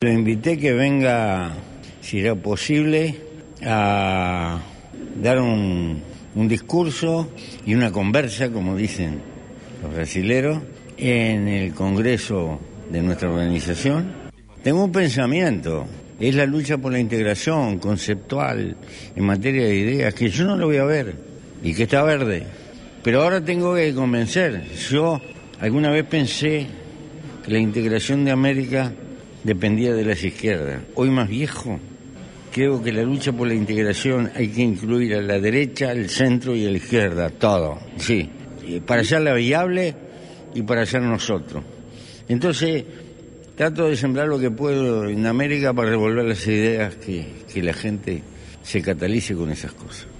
Lo invité que venga, si era posible, a dar un discurso y una conversa, como dicen los brasileros, en el Congreso de nuestra organización. Tengo un pensamiento, es la lucha por la integración conceptual en materia de ideas, que yo no lo voy a ver y que está verde. Pero ahora tengo que convencer. Yo alguna vez pensé que la integración de América dependía de las izquierdas. Hoy más viejo, creo que la lucha por la integración hay que incluir a la derecha, al centro y a la izquierda, todo, sí, para hacerla viable y para hacer nosotros. Entonces, trato de sembrar lo que puedo en América para revolver las ideas, que la gente se catalice con esas cosas.